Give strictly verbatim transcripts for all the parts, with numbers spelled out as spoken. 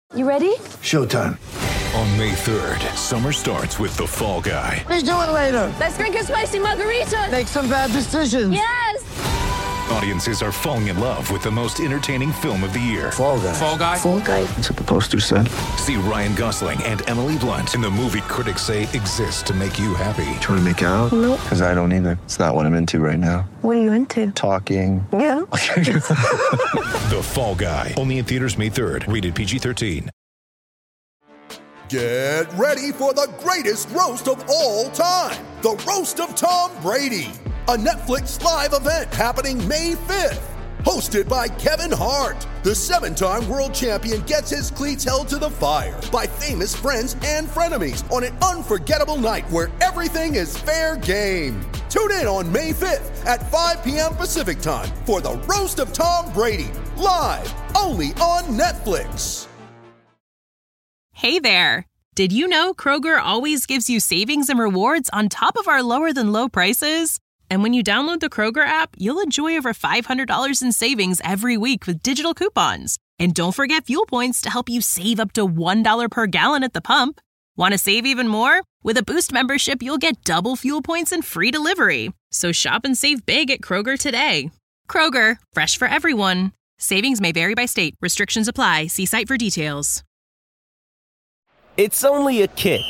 You ready? Showtime. On May third, summer starts with The Fall Guy. Let's do it later. Let's drink a spicy margarita. Make some bad decisions. Yes! Audiences are falling in love with the most entertaining film of the year. Fall Guy. Fall Guy? Fall Guy. That's what the poster said. See Ryan Gosling and Emily Blunt in the movie critics say exists to make you happy. Trying to make it out? Nope. Because I don't either. It's not what I'm into right now. What are you into? Talking. Yeah. The Fall Guy. Only in theaters May third. Rated P G thirteen. Get ready for the greatest roast of all time. The Roast of Tom Brady. A Netflix live event happening May fifth. Hosted by Kevin Hart. The seven-time world champion gets his cleats held to the fire by famous friends and frenemies on an unforgettable night where everything is fair game. Tune in on May fifth at five p.m. Pacific time for the Roast of Tom Brady. Live only on Netflix. Hey there! Did you know Kroger always gives you savings and rewards on top of our lower than low prices? And when you download the Kroger app, you'll enjoy over five hundred dollars in savings every week with digital coupons. And don't forget fuel points to help you save up to one dollar per gallon at the pump. Want to save even more? With a Boost membership, you'll get double fuel points and free delivery. So shop and save big at Kroger today. Kroger, fresh for everyone. Savings may vary by state. Restrictions apply. See site for details. It's only a kick,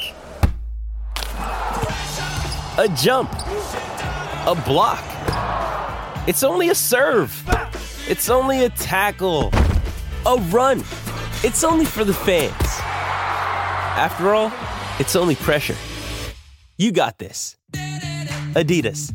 a jump, a block. It's only a serve. It's only a tackle, a run. It's only for the fans. After all, it's only pressure. You got this. Adidas.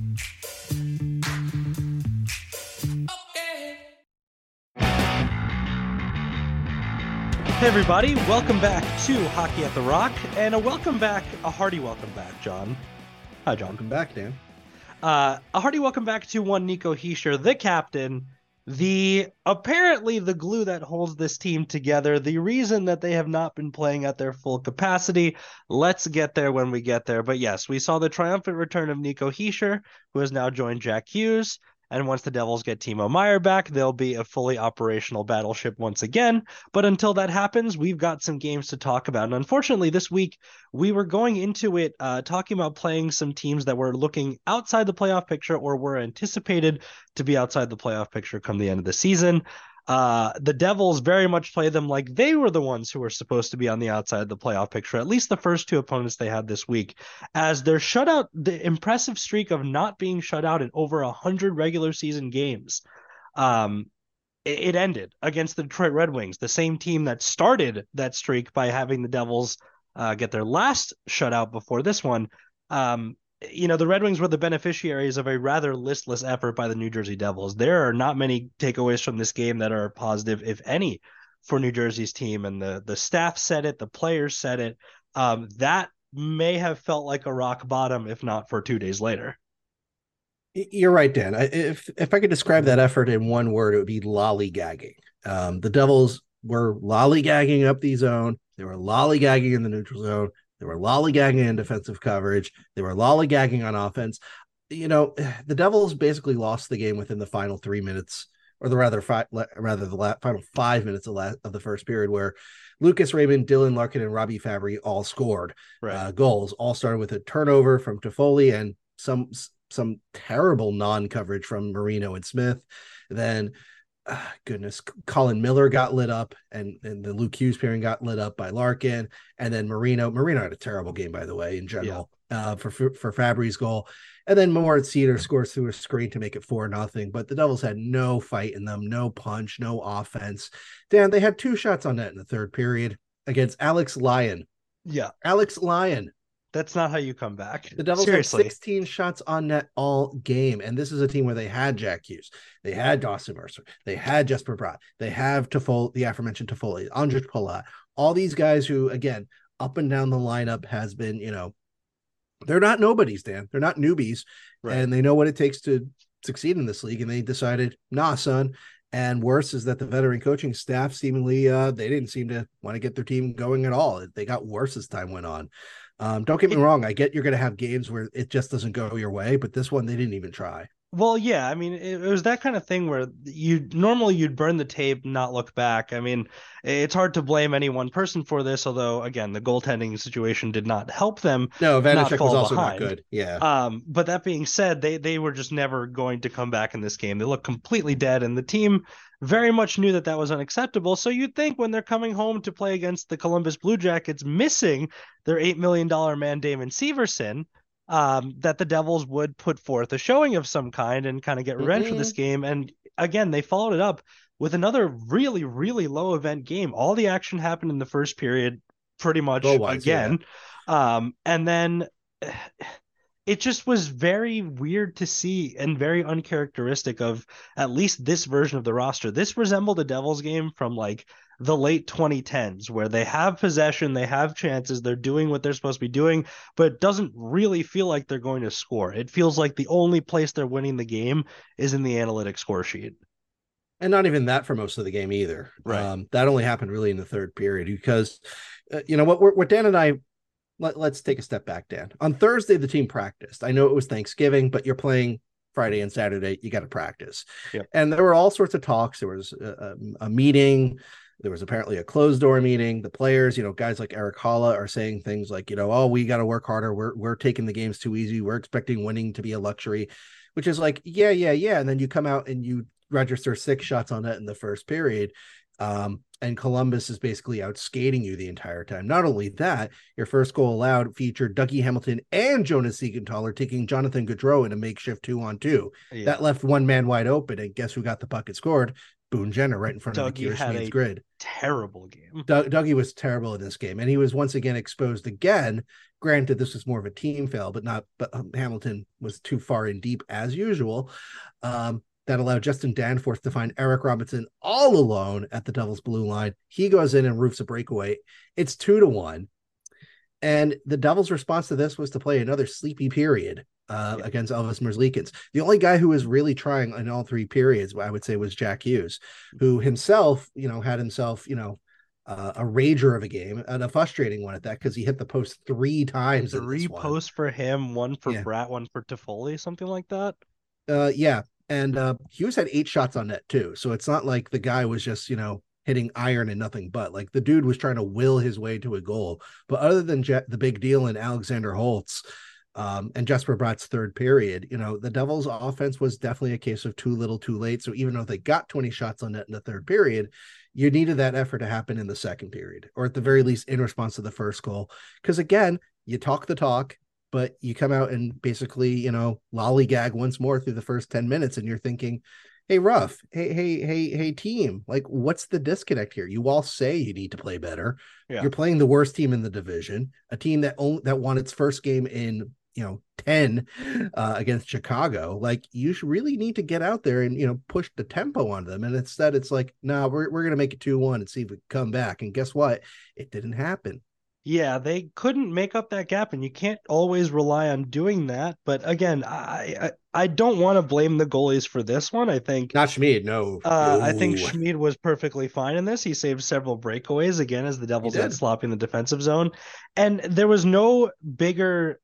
Hey everybody, welcome back to Hockey at the Rock, and a welcome back, a hearty welcome back, John. Hi, John. Welcome back, Dan. Uh, a hearty welcome back to one Nico Hischier, the captain, the apparently the glue that holds this team together, the reason that they have not been playing at their full capacity. Let's get there when we get there. But yes, we saw the triumphant return of Nico Hischier, who has now joined Jack Hughes. And once the Devils get Timo Meier back, they'll be a fully operational battleship once again. But until that happens, we've got some games to talk about. And unfortunately, this week, we were going into it uh, talking about playing some teams that were looking outside the playoff picture or were anticipated to be outside the playoff picture come the end of the season. Uh, the Devils very much play them like they were the ones who were supposed to be on the outside of the playoff picture, at least the first two opponents they had this week, as their shutout, the impressive streak of not being shut out in over one hundred regular season games, um, it, it ended against the Detroit Red Wings, the same team that started that streak by having the Devils uh, get their last shutout before this one. Um, You know, the Red Wings were the beneficiaries of a rather listless effort by the New Jersey Devils. There are not many takeaways from this game that are positive, if any, for New Jersey's team. And the, the staff said it, the players said it. Um, that may have felt like a rock bottom, if not for two days later. You're right, Dan. If if I could describe that effort in one word, it would be lollygagging. Um, the Devils were lollygagging up the zone. They were lollygagging in the neutral zone. They were lollygagging in defensive coverage. They were lollygagging on offense. You know, the Devils basically lost the game within the final three minutes, or the rather five, rather the la- final five minutes of, la- of the first period, where Lucas Raymond, Dylan Larkin, and Robbie Fabry all scored right. uh, goals. All started with a turnover from Toffoli and some some terrible non-coverage from Marino and Smith. Then, uh, goodness, Colin Miller got lit up, and, and the Luke Hughes pairing got lit up by Larkin, and then Marino. Marino had a terrible game, by the way, in general, yeah. uh, for, for for Fabry's goal. And then Moritz Cedar scores through a screen to make it four nothing. But the Devils had no fight in them, no punch, no offense. Dan, they had two shots on net in the third period against Alex Lyon. Yeah, Alex Lyon. That's not how you come back. The Devils Seriously. had sixteen shots on net all game, and this is a team where they had Jack Hughes, they had Dawson Mercer, they had Jesper Bratt, they have Toffoli, the aforementioned Toffoli, Andrej Palat, all these guys who, again, up and down the lineup has been, you know, they're not nobodies, Dan. They're not newbies, right. And they know what it takes to succeed in this league, and they decided, nah, son. And worse is that the veteran coaching staff seemingly, uh, they didn't seem to want to get their team going at all. They got worse as time went on. Um, don't get me wrong. I get you're going to have games where it just doesn't go your way, but this one, they didn't even try. Well, yeah, I mean, it, it was that kind of thing where you normally you'd burn the tape, not look back. I mean, it's hard to blame any one person for this, although again, the goaltending situation did not help them. No, not Vanacek fall was also behind. not good. Yeah. Um, but that being said, they they were just never going to come back in this game. They looked completely dead, and the team very much knew that that was unacceptable. So you'd think when they're coming home to play against the Columbus Blue Jackets, missing their eight million dollar man Damon Severson, um, that the Devils would put forth a showing of some kind and kind of get revenge mm-hmm. for this game. And again, they followed it up with another really, really low event game. All the action happened in the first period, pretty much Goal-wise, again. Yeah. Um, and then it just was very weird to see and very uncharacteristic of at least this version of the roster. This resembled a Devils game from like the late twenty tens, where they have possession, they have chances, they're doing what they're supposed to be doing, but it doesn't really feel like they're going to score. It feels like the only place they're winning the game is in the analytic score sheet. And not even that for most of the game either. Right. Um, that only happened really in the third period because, uh, you know, what, what Dan and I, let, let's take a step back, Dan. On Thursday, the team practiced. I know it was Thanksgiving, but you're playing Friday and Saturday, you got to practice. Yep. And there were all sorts of talks. There was a, a, a meeting. There was apparently a closed door meeting. The players, you know, guys like Erik Haula are saying things like, you know, oh, we got to work harder. We're we're taking the games too easy. We're expecting winning to be a luxury, which is like, yeah, yeah, yeah. And then you come out and you register six shots on net in the first period. Um, and Columbus is basically out skating you the entire time. Not only that, your first goal allowed featured Dougie Hamilton and Jonas Siegenthaler taking Jonathan Gaudreau in a makeshift two on two. Yeah. That left one man wide open. And guess who got the puck and scored? Boone Jenner right in front Dougie of the had a grid. Terrible game. Doug, Dougie was terrible in this game, and he was once again exposed again. Granted, this was more of a team fail, but not. But um, Hamilton was too far in deep as usual. Um, that allowed Justin Danforth to find Eric Robinson all alone at the Devils' blue line. He goes in and roofs a breakaway. It's two to one, and the Devils' response to this was to play another sleepy period. Uh, yeah. Against Elvis Merzlikins. The only guy who was really trying in all three periods, I would say, was Jack Hughes, who himself, you know, had himself, you know, uh, a rager of a game and a frustrating one at that because he hit the post three times. Three posts for him, one for yeah. Bratt, one for Toffoli, something like that. Uh, yeah, and uh, Hughes had eight shots on net too, so it's not like the guy was just, you know, hitting iron and nothing but. Like the dude was trying to will his way to a goal. But other than Je- the big deal in Alexander Holtz. Um, and Jesper Bratt's third period, you know, the Devils' offense was definitely a case of too little, too late. So even though they got twenty shots on net in the third period, you needed that effort to happen in the second period, or at the very least in response to the first goal. Because again, you talk the talk, but you come out and basically, you know, lollygag once more through the first ten minutes, and you're thinking, hey, Ruff, hey, hey, hey, hey, team, like, what's the disconnect here? You all say you need to play better. Yeah. You're playing the worst team in the division, a team that only, that won its first game in, you know, ten uh, against Chicago. Like, you should really need to get out there and, you know, push the tempo on them. And instead it's like, no, nah, we're, we're going to make it two one and see if we can come back. And guess what? It didn't happen. Yeah, they couldn't make up that gap, and you can't always rely on doing that. But again, I I, I don't want to blame the goalies for this one. I think not Schmid. No, uh, no. I think Schmid was perfectly fine in this. He saved several breakaways again as the Devils got sloppy in the defensive zone, and there was no bigger,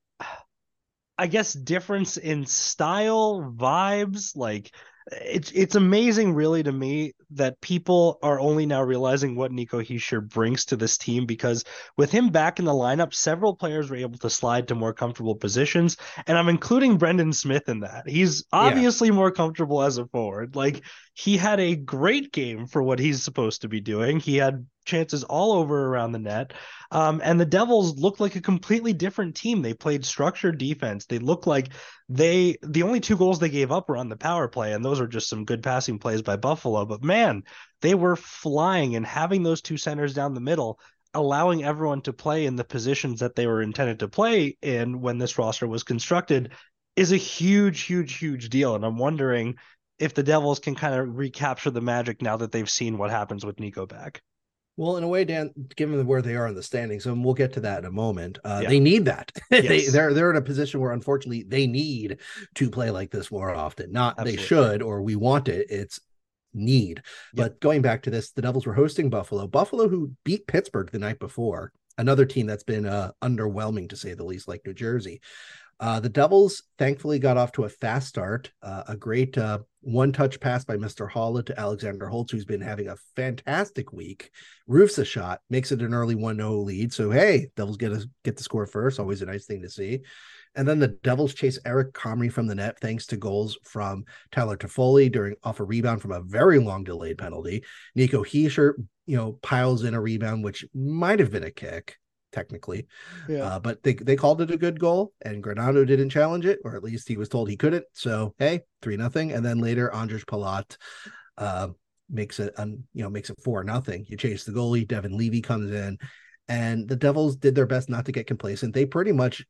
I guess, difference in style, vibes. Like, it's it's amazing, really, to me that people are only now realizing what Nico Hischier brings to this team, because with him back in the lineup, several players were able to slide to more comfortable positions, and I'm including Brendan Smith in that. He's obviously yeah. more comfortable as a forward. Like, he had a great game for what he's supposed to be doing. He had chances all over around the net. Um, and the Devils looked like a completely different team. They played structured defense. They looked like they, the only two goals they gave up were on the power play, and those are just some good passing plays by Buffalo. But man, they were flying, and having those two centers down the middle, allowing everyone to play in the positions that they were intended to play in when this roster was constructed, is a huge, huge, huge deal. And I'm wondering if the Devils can kind of recapture the magic now that they've seen what happens with Nico back. Well, in a way, Dan, given where they are in the standings, and we'll get to that in a moment, uh, yeah. they need that. Yes. they, they're they're in a position where, unfortunately, they need to play like this more often. Not Absolutely. They should, or we want it. It's need. Yep. But going back to this, the Devils were hosting Buffalo. Buffalo, who beat Pittsburgh the night before, another team that's been uh, underwhelming, to say the least, like New Jersey. Uh, the Devils thankfully got off to a fast start. Uh, a great uh, one-touch pass by Mister Holla to Alexander Holtz, who's been having a fantastic week. Roofs a shot, makes it an early one oh lead. So, hey, Devils get a, get the score first. Always a nice thing to see. And then the Devils chase Eric Comrie from the net thanks to goals from Tyler Toffoli during off a rebound from a very long delayed penalty. Nico Hischier, you know, piles in a rebound, which might have been a kick. Technically, yeah. uh, but they they called it a good goal, and Granato didn't challenge it, or at least he was told he couldn't. So hey, three nothing, and then later Andres Palat uh, makes it, um, you know, makes it four nothing. You chase the goalie, Devin Levy comes in, and the Devils did their best not to get complacent. They pretty much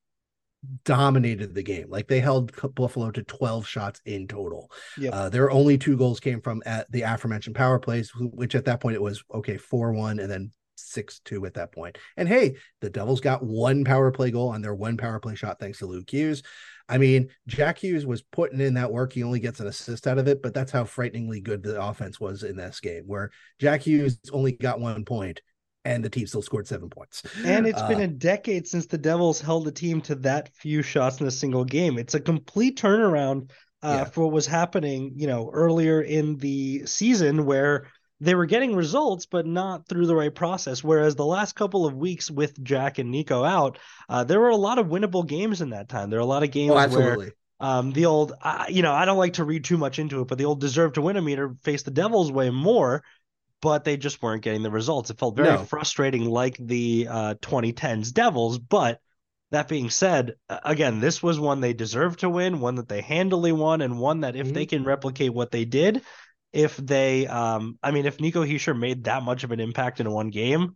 dominated the game. Like they held Buffalo to twelve shots in total. Yep. Uh, their only two goals came from at the aforementioned power plays, which at that point it was okay four one, and then six two at that point. And hey, the Devils got one power play goal on their one power play shot thanks to Luke Hughes. I mean, Jack Hughes was putting in that work. He only gets an assist out of it, but that's how frighteningly good the offense was in this game, where Jack Hughes only got one point and the team still scored seven points. And it's uh, been a decade since the Devils held a team to that few shots in a single game. It's a complete turnaround uh, yeah. for what was happening, you know, earlier in the season, where they were getting results, but not through the right process. Whereas the last couple of weeks with Jack and Nico out, uh, there were a lot of winnable games in that time. There are a lot of games oh, where um, the old, uh, you know, I don't like to read too much into it, but the old deserve to win a meter faced the Devils way more, but they just weren't getting the results. It felt very no. frustrating, like the uh, twenty tens Devils. But that being said, again, this was one they deserved to win, one that they handily won, and one that if mm-hmm. they can replicate what they did, if they, um, I mean, if Nico Hischier made that much of an impact in one game,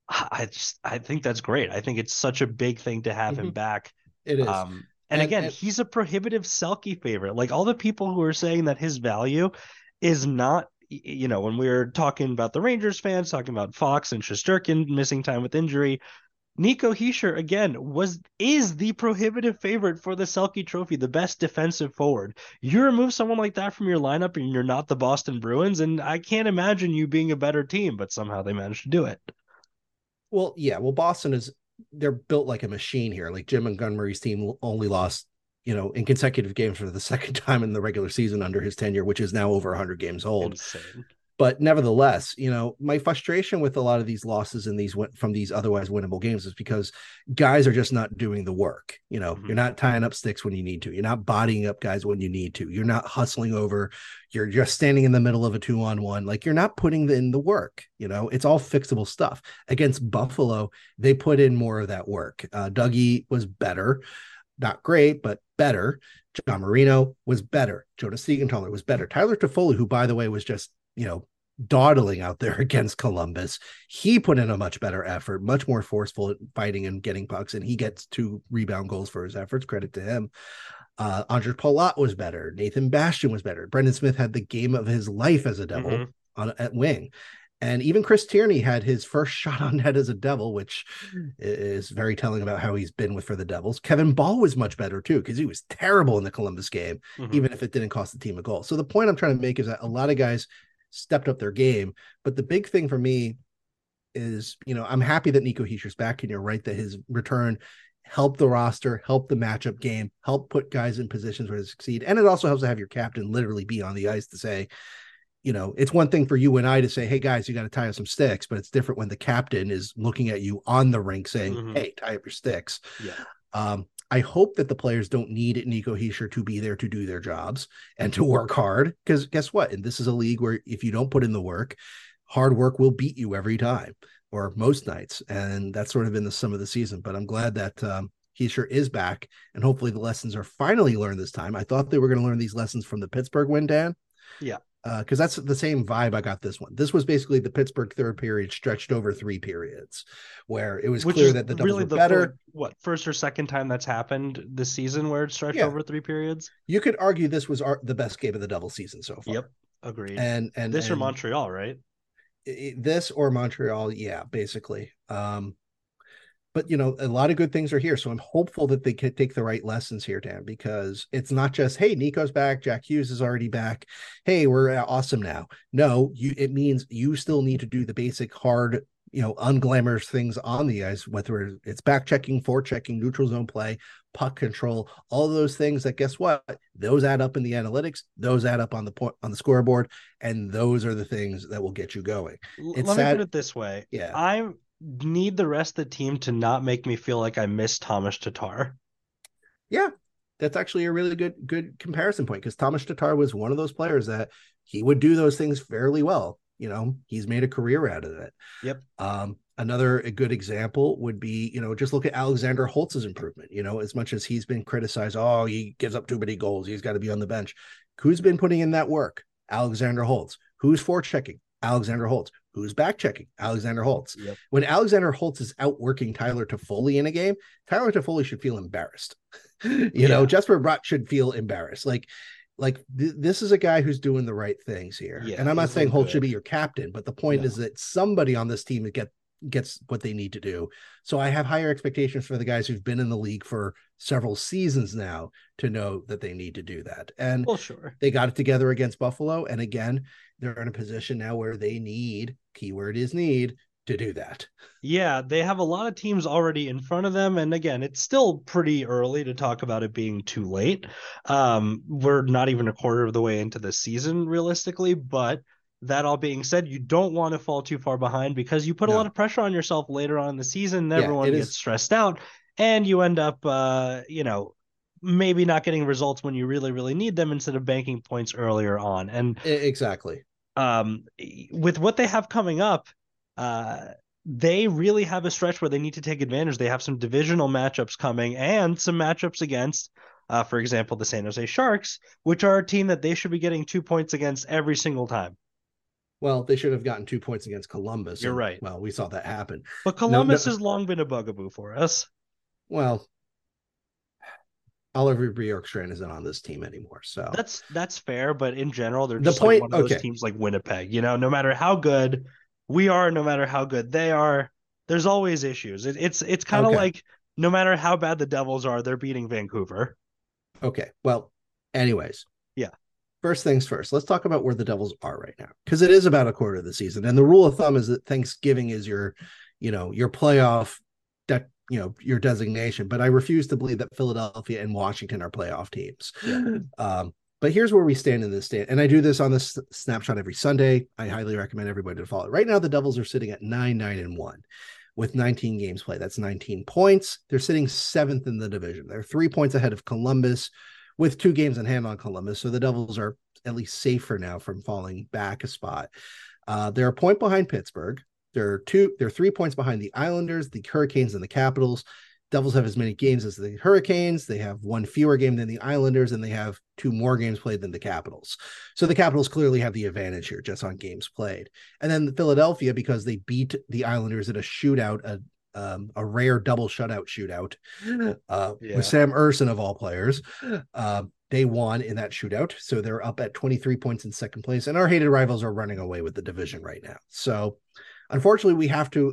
I just, I think that's great. I think it's such a big thing to have mm-hmm. him back. It is. Um, and, and again, and... he's a prohibitive Selke favorite. Like all the people who are saying that his value is not, you know, when we were talking about the Rangers fans, talking about Fox and Shesterkin missing time with injury, Nico Hischier, again, was is the prohibitive favorite for the Selke Trophy, the best defensive forward. You remove someone like that from your lineup and you're not the Boston Bruins, and I can't imagine you being a better team, but somehow they managed to do it. Well, yeah, well, Boston is, they're built like a machine here. Like Jim Montgomery's team only lost, you know, in consecutive games for the second time in the regular season under his tenure, which is now over one hundred games old. Insane. But nevertheless, you know, my frustration with a lot of these losses in these from these otherwise winnable games is because guys are just not doing the work. You know, mm-hmm. you're not tying up sticks when you need to. You're not bodying up guys when you need to. You're not hustling over. You're just standing in the middle of a two on one. Like you're not putting in the work. You know, it's all fixable stuff. Against Buffalo, they put in more of that work. Uh, Dougie was better. Not great, but better. John Marino was better. Jonas Siegenthaler was better. Tyler Toffoli, who, by the way, was just, you know, dawdling out there against Columbus, he put in a much better effort, much more forceful at fighting and getting pucks, and he gets two rebound goals for his efforts. Credit to him. Uh, Andres Palat was better. Nathan Bastian was better. Brendan Smith had the game of his life as a Devil mm-hmm. on at wing. And even Chris Tierney had his first shot on net as a Devil, which is very telling about how he's been with for the Devils. Kevin Ball was much better too, because he was terrible in the Columbus game, mm-hmm. even if it didn't cost the team a goal. So the point I'm trying to make is that a lot of guys stepped up their game. But the big thing for me is, you know, I'm happy that Nico Hischier's back, and you're right that his return helped the roster, helped the matchup game, helped put guys in positions where to succeed. And it also helps to have your captain literally be on the ice to say, you know, it's one thing for you and I to say, hey guys, you got to tie up some sticks, but it's different when the captain is looking at you on the rink saying, mm-hmm. hey, tie up your sticks. Yeah. Um, I hope that the players don't need Nico Hischier to be there to do their jobs and to work hard, because guess what? And this is a league where if you don't put in the work, hard work will beat you every time or most nights. And that's sort of been the sum of the season. But I'm glad that um, Hischier is back, and hopefully the lessons are finally learned this time. I thought they were going to learn these lessons from the Pittsburgh win, Dan. Yeah. Because uh, that's the same vibe I got this one. This was basically the Pittsburgh third period stretched over three periods, where it was Which clear that the Devils really were the better. First, what first or second time that's happened this season, where it stretched yeah. over three periods? You could argue this was our, the best game of the Devils season so far. Yep, agreed. And and this and or Montreal, right? It, this or Montreal, yeah, basically. Um, But, you know, a lot of good things are here. So I'm hopeful that they can take the right lessons here, Dan, because it's not just, hey, Nico's back. Jack Hughes is already back. Hey, we're awesome now. No, you. It means you still need to do the basic hard you know, unglamorous things on the ice, whether it's back checking, forechecking, checking, neutral zone play, puck control, all those things that, guess what? Those add up in the analytics, those add up on the point on the scoreboard, and those are the things that will get you going. It's Let sad. me put it this way. Yeah. I need the rest of the team to not make me feel like I miss Thomas Tatar. Yeah, that's actually a really good good comparison point, because Thomas Tatar was one of those players that he would do those things fairly well. You know, he's made a career out of it. Yep. Um, another a good example would be, you know, just look at Alexander Holtz's improvement. You know, as much as he's been criticized, oh, he gives up too many goals, he's got to be on the bench. Who's been putting in that work? Alexander Holtz. Who's forechecking? Alexander Holtz. Who's back checking? Alexander Holtz. Yep. When Alexander Holtz is outworking Tyler Toffoli in a game, Tyler Toffoli should feel embarrassed. you Yeah. know, Jesper Bratt should feel embarrassed. Like, Like th- this is a guy who's doing the right things here. Yeah, and I'm not he's saying been Holt good. should be your captain, but the point No. is that somebody on this team get gets what they need to do. So I have higher expectations for the guys who've been in the league for several seasons now to know that they need to do that. And Well, sure. they got it together against Buffalo. And again, they're in a position now where they need, keyword is need, to do that. Yeah, they have a lot of teams already in front of them. And again, it's still pretty early to talk about it being too late. Um, we're not even a quarter of the way into the season, realistically. But that all being said, you don't want to fall too far behind, because you put a No. lot of pressure on yourself later on in the season. Yeah, Everyone it gets is- stressed out, and you end up, uh, you know, maybe not getting results when you really, really need them, instead of banking points earlier on. And E- Exactly. um, with what they have coming up, uh, they really have a stretch where they need to take advantage. They have some divisional matchups coming, and some matchups against, uh, for example, the San Jose Sharks, which are a team that they should be getting two points against every single time. Well, they should have gotten two points against Columbus. You're and, right. Well, we saw that happen. But Columbus no- has long been a bugaboo for us. Well, Oliver Bjorkstrand isn't on this team anymore. So That's that's fair, but in general, they're The just point- like one of those okay. teams like Winnipeg. You know, no matter how good we are, no matter how good they are, there's always issues. It, it's it's kind of Okay. like, no matter how bad the Devils are, they're beating Vancouver. Okay. Well, anyways. Yeah. First things first, let's talk about where the Devils are right now, because it is about a quarter of the season. And the rule of thumb is that Thanksgiving is your, you know, your playoff, that, you know, your designation. But I refuse to believe that Philadelphia and Washington are playoff teams. Yeah. Um, but here's where we stand in this stand. And I do this on this snapshot every Sunday. I highly recommend everybody to follow it. Right now, the Devils are sitting at nine, nine, and one with nineteen games played. That's nineteen points. They're sitting seventh in the division. They're three points ahead of Columbus, with two games in hand on Columbus. So the Devils are at least safer now from falling back a spot. Uh, they're a point behind Pittsburgh. They're two, they're three points behind the Islanders, the Hurricanes, and the Capitals. Devils have as many games as the Hurricanes. They have one fewer game than the Islanders, and they have two more games played than the Capitals. So the Capitals clearly have the advantage here just on games played. And then Philadelphia, because they beat the Islanders in a shootout, a um, a rare double shutout shootout uh, Yeah. with Sam Urson of all players. Uh, they won in that shootout. So they're up at twenty-three points in second place. And our hated rivals are running away with the division right now. So unfortunately, we have to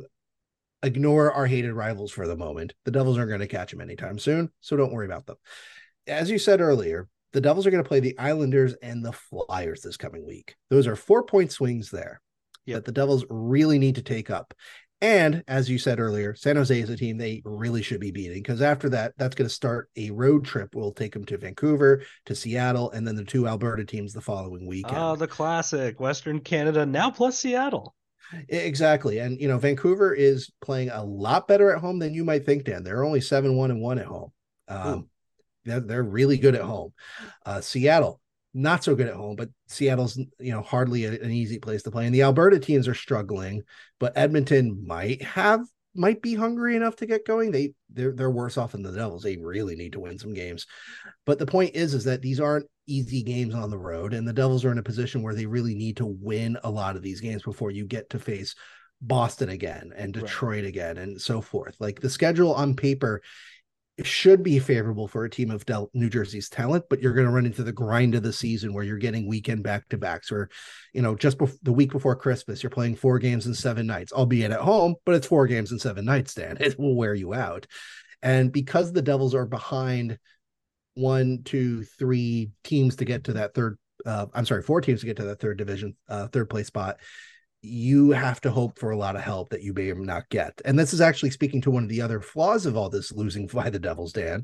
ignore our hated rivals for the moment. The Devils aren't going to catch them anytime soon. So don't worry about them. As you said earlier, the Devils are going to play the Islanders and the Flyers this coming week. Those are four point swings there Yep. that the Devils really need to take up. And as you said earlier, San Jose is a team they really should be beating, because after that, that's going to start a road trip. We'll take them to Vancouver, to Seattle, and then the two Alberta teams the following weekend. Oh, the classic Western Canada, now plus Seattle. Exactly. And, you know, Vancouver is playing a lot better at home than you might think, Dan. They're only seven, one, and one at home. Um, they're, they're really good at home. Uh, Seattle, not so good at home, but Seattle's, you know, hardly a, an easy place to play. And the Alberta teams are struggling, but Edmonton might have, might be hungry enough to get going. They they're, they're worse off than the Devils. They really need to win some games. But the point is, is that these aren't easy games on the road, and the Devils are in a position where they really need to win a lot of these games before you get to face Boston again and Detroit right. again and so forth. Like, the schedule on paper should be favorable for a team of Del- New Jersey's talent, but you're going to run into the grind of the season where you're getting weekend back-to-backs, or, you know, just bef- the week before Christmas, you're playing four games in seven nights, albeit at home, but it's four games in seven nights, Dan. It will wear you out. And because the Devils are behind one, two, three teams to get to that third, uh, I'm sorry, four teams to get to that third division, uh, third place spot, you have to hope for a lot of help that you may not get. And this is actually speaking to one of the other flaws of all this losing by the Devils, Dan.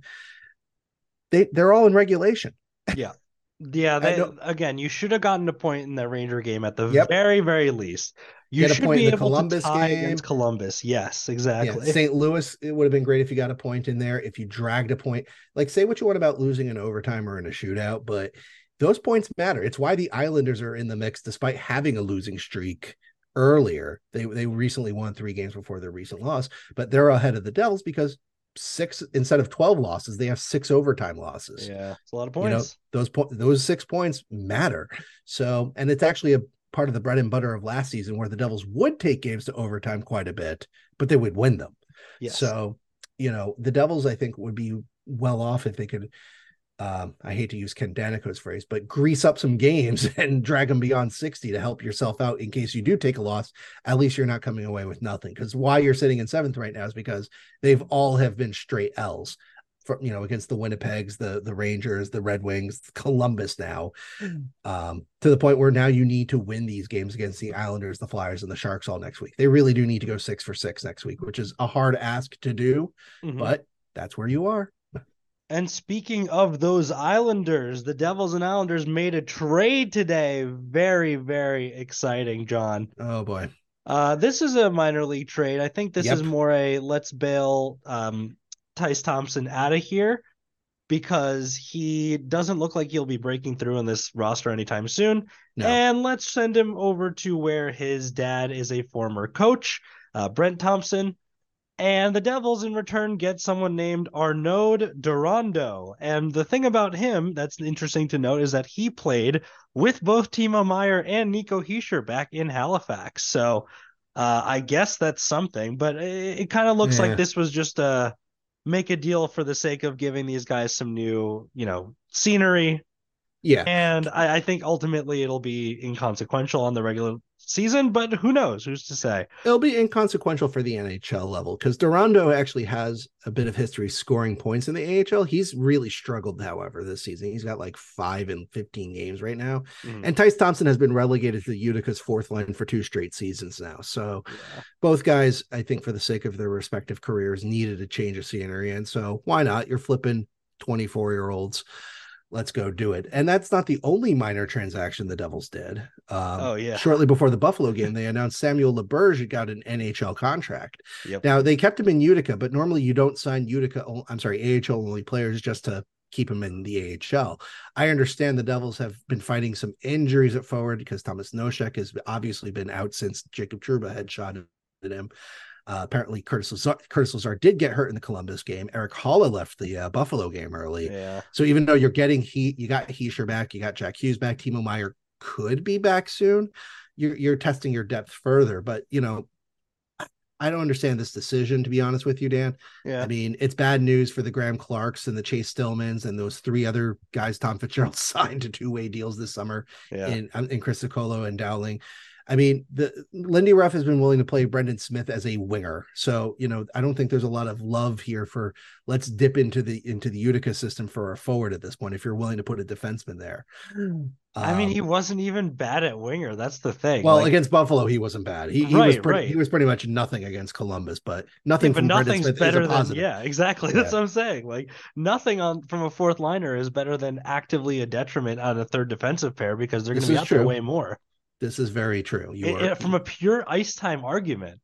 They, they're all in regulation. Yeah. Yeah. They, again, you should have gotten a point in that Ranger game at the Yep. very, very least. You Get should a point be in the able Columbus to tie game. against Columbus. Yes, exactly. Yeah, Saint Louis, it would have been great if you got a point in there. If you dragged a point, like say what you want about losing in overtime or in a shootout, but those points matter. It's why the Islanders are in the mix despite having a losing streak earlier. They they recently won three games before their recent loss, but they're ahead of the Devils because six instead of twelve losses, they have six overtime losses. Yeah, it's a lot of points. You know, those po- those six points matter. So, and it's actually a part of the bread and butter of last season where the Devils would take games to overtime quite a bit, but they would win them. Yes. So, you know, the Devils, I think, would be well off if they could, um, I hate to use Ken Danico's phrase, but grease up some games and drag them beyond sixty to help yourself out in case you do take a loss. At least you're not coming away with nothing. Because why you're sitting in seventh right now is because they've all have been straight L's. For, you know, against the Winnipegs, the the Rangers, the Red Wings, Columbus now, um, to the point where now you need to win these games against the Islanders, the Flyers, and the Sharks all next week. They really do need to go six for six next week, which is a hard ask to do, mm-hmm. but that's where you are. And speaking of those Islanders, the Devils and Islanders made a trade today. Very, very exciting, John. Oh, boy. Uh, this is a minor league trade. I think this yep. is more a let's bail um, Tyce Thompson out of here because he doesn't look like he'll be breaking through in this roster anytime soon. No. And let's send him over to where his dad is a former coach, uh, Brent Thompson. And the Devils in return get someone named Arnaud Durando. And the thing about him that's interesting to note is that he played with both Timo Meier and Nico Hischier back in Halifax. So uh, I guess that's something, but it, it kind of looks yeah. like this was just a make a deal for the sake of giving these guys some new, you know, scenery. Yeah. And I, I think ultimately it'll be inconsequential on the regular season, but who knows? Who's to say? It'll be inconsequential for the N H L level because Durando actually has a bit of history scoring points in the A H L. He's really struggled, however, this season. He's got like five and fifteen games right now. Mm. And Tyce Thompson has been relegated to Utica's fourth line for two straight seasons now. So yeah. both guys, I think for the sake of their respective careers, needed a change of scenery. And so why not? You're flipping twenty-four-year-olds. Let's go do it. And that's not the only minor transaction the Devils did. Um, oh, yeah. Shortly before the Buffalo game, they announced Samuel LeBurge got an N H L contract. Yep. Now, they kept him in Utica, but normally you don't sign Utica, I'm sorry, A H L-only players just to keep him in the A H L. I understand the Devils have been fighting some injuries at forward because Thomas Nosek has obviously been out since Jacob Trouba had shot at him. Uh, apparently, Curtis Lazar, Curtis Lazar did get hurt in the Columbus game. Eric Holla left the uh, Buffalo game early. Yeah. So even though you're getting Heat, you got Hischier back, you got Jack Hughes back, Timo Meier could be back soon. You're you're testing your depth further, but you know, I don't understand this decision, to be honest with you, Dan. Yeah. I mean, it's bad news for the Graham Clarks and the Chase Stillmans and those three other guys Tom Fitzgerald signed to two-way deals this summer yeah. in in Chris Nicolo and Dowling. I mean, the Lindy Ruff has been willing to play Brendan Smith as a winger. So, you know, I don't think there's a lot of love here for let's dip into the into the Utica system for a forward at this point if you're willing to put a defenseman there. I um, mean, he wasn't even bad at winger. That's the thing. Well, like, against Buffalo, he wasn't bad. He, he right, was pretty right. he was pretty much nothing against Columbus, but nothing yeah, but from nothing's Brendan Smith better is a than positive. yeah, exactly. That's yeah. what I'm saying. Like nothing on from a fourth liner is better than actively a detriment on a third defensive pair because they're going to be out true. there way more. This is very true. You it, are it, from a pure ice time argument,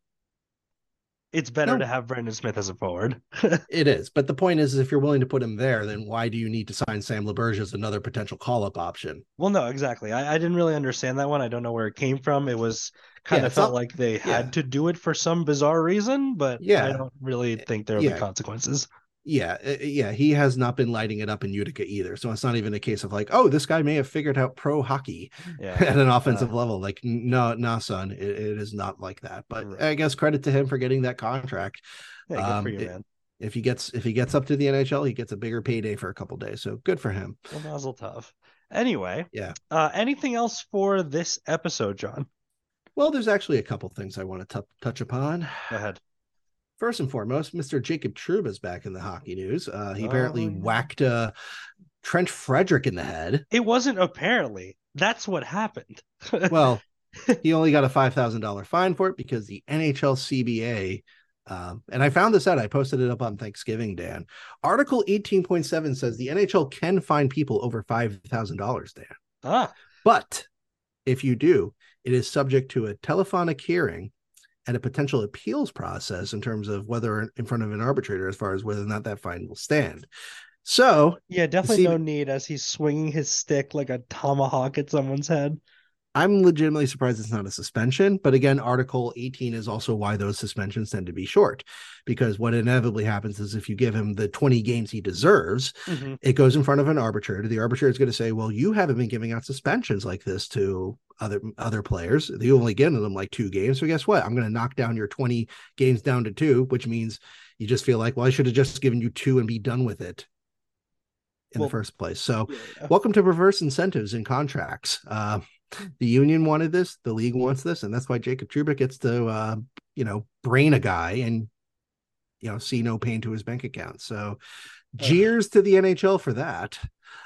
it's better no. to have Brendan Smith as a forward. It is, but the point is, is, if you're willing to put him there, then why do you need to sign Sam LeBurge as another potential call-up option? Well, no, exactly. I, I didn't really understand that one. I don't know where it came from. It was kind yeah, of felt not, like they yeah. had to do it for some bizarre reason, but yeah. I don't really think there are yeah. the consequences. Yeah, yeah, he has not been lighting it up in Utica either. So it's not even a case of like, oh, this guy may have figured out pro hockey yeah. at an offensive uh, level. Like, no, no, son, it, it is not like that. But right. I guess credit to him for getting that contract. Yeah, good um, for you, it, man. If he gets if he gets up to the N H L, he gets a bigger payday for a couple days. So good for him. Well, Mazel tov. Anyway, yeah. Uh, anything else for this episode, John? Well, there's actually a couple things I want to t- touch upon. Go ahead. First and foremost, Mister Jacob Trouba is back in the hockey news. Uh, he oh, apparently yeah. whacked uh, Trent Frederick in the head. It wasn't apparently. That's what happened. Well, He only got a five thousand dollars fine for it because the N H L C B A, um, and I found this out, I posted it up on Thanksgiving, Dan. Article eighteen point seven says the N H L can fine people over five thousand dollars, Dan. Ah. But if you do, it is subject to a telephonic hearing and a potential appeals process in terms of whether in front of an arbitrator, as far as whether or not that fine will stand. So yeah, definitely C B- no need as he's swinging his stick like a tomahawk at someone's head. I'm legitimately surprised it's not a suspension. But again, Article eighteen is also why those suspensions tend to be short, because what inevitably happens is if you give him the twenty games he deserves, mm-hmm. it goes in front of an arbitrator. The arbitrator is going to say, well, you haven't been giving out suspensions like this to other other players. You only get them like two games. So guess what? I'm going to knock down your twenty games down to two, which means you just feel like, well, I should have just given you two and be done with it in well, the first place. So yeah. Welcome to reverse incentives in contracts. Uh, The union wanted this, the league wants this, and that's why Jacob Trouba gets to, uh, you know, brain a guy and, you know, see no pain to his bank account. So, jeers uh, to the N H L for that.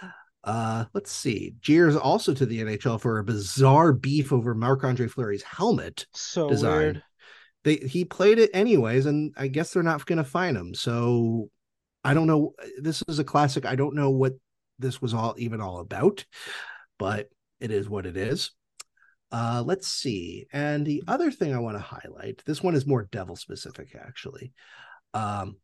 Uh, let's see. Jeers also to the N H L for a bizarre beef over Marc-Andre Fleury's helmet so design. Weird. They he played it anyways, and I guess they're not going to fine him. So, I don't know. This is a classic. I don't know what this was all even all about, but it is what it is. Uh, let's see. And the other thing I want to highlight, this one is more Devil specific, actually. Um,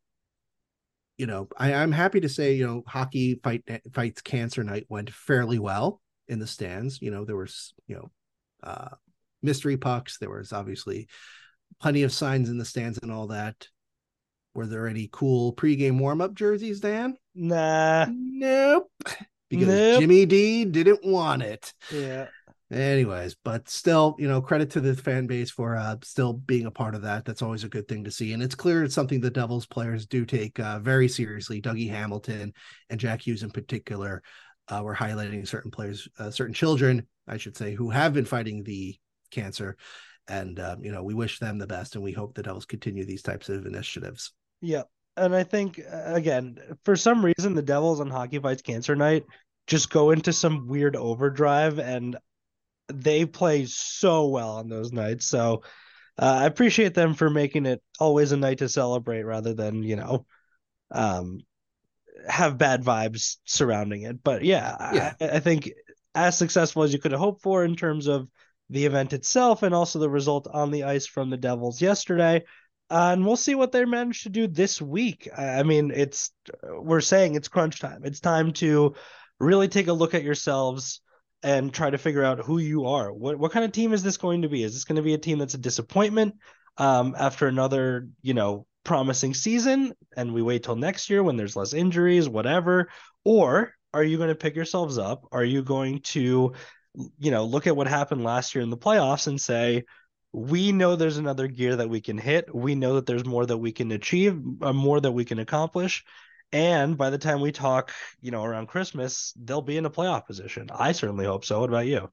you know, I, I'm happy to say, you know, Hockey Fight Fights Cancer Night went fairly well in the stands. You know, there was, you know, uh, mystery pucks. There was obviously plenty of signs in the stands and all that. Were there any cool pregame warm-up jerseys, Dan? Nah. Nope. Because nope. Jimmy D didn't want it. Yeah. Anyways, but still, you know, credit to the fan base for uh, still being a part of that. That's always a good thing to see. And it's clear it's something the Devils players do take uh, very seriously. Dougie Hamilton and Jack Hughes in particular uh, were highlighting certain players, uh, certain children, I should say, who have been fighting the cancer. And, uh, you know, we wish them the best, and we hope the Devils continue these types of initiatives. Yeah. And I think, again, for some reason, the Devils on Hockey Fights Cancer Night just go into some weird overdrive, and they play so well on those nights. So uh, I appreciate them for making it always a night to celebrate rather than, you know, um, have bad vibes surrounding it. But yeah, yeah. I, I think as successful as you could have hoped for in terms of the event itself and also the result on the ice from the Devils yesterday. Uh, and we'll see what they manage to do this week. I mean, it's we're saying it's crunch time. It's time to really take a look at yourselves and try to figure out who you are. What what kind of team is this going to be? Is this going to be a team that's a disappointment um, after another, you know, promising season, and we wait till next year when there's less injuries, whatever? Or are you going to pick yourselves up? Are you going to, you know, look at what happened last year in the playoffs and say, we know there's another gear that we can hit. We know that there's more that we can achieve, uh, more that we can accomplish. And by the time we talk, you know, around Christmas, they'll be in a playoff position. I certainly hope so. What about you?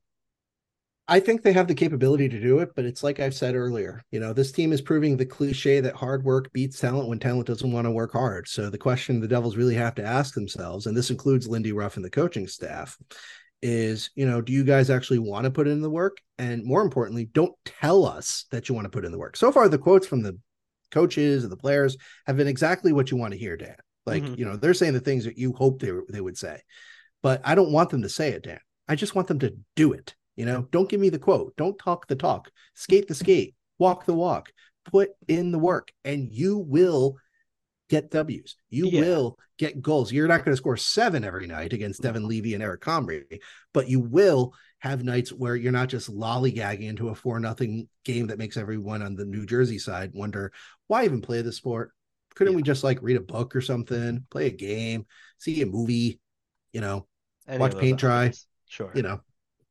I think they have the capability to do it, but it's like I've said earlier, you know, this team is proving the cliche that hard work beats talent when talent doesn't want to work hard. So the question the Devils really have to ask themselves, and this includes Lindy Ruff and the coaching staff, is, you know, do you guys actually want to put in the work? And more importantly, don't tell us that you want to put in the work. So far, the quotes from the coaches and the players have been exactly what you want to hear, Dan. Like, mm-hmm. you know, they're saying the things that you hope they, they would say. But I don't want them to say it, Dan. I just want them to do it. You know, don't give me the quote. Don't talk the talk. Skate the skate. Walk the walk. Put in the work. And you will get W's. You yeah. will get goals. You're not going to score seven every night against Devin Levy and Eric Comrie, but you will have nights where you're not just lollygagging into a four nothing game that makes everyone on the New Jersey side wonder, why even play the sport? Couldn't yeah. we just like read a book or something, play a game, see a movie, you know, Any watch paint dry? Sure. You know,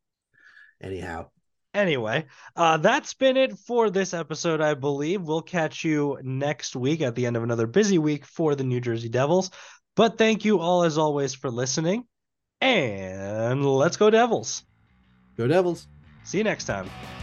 anyhow. Anyway, uh, that's been it for this episode, I believe. We'll catch you next week at the end of another busy week for the New Jersey Devils. But thank you all, as always, for listening. And let's go Devils. Go Devils. See you next time.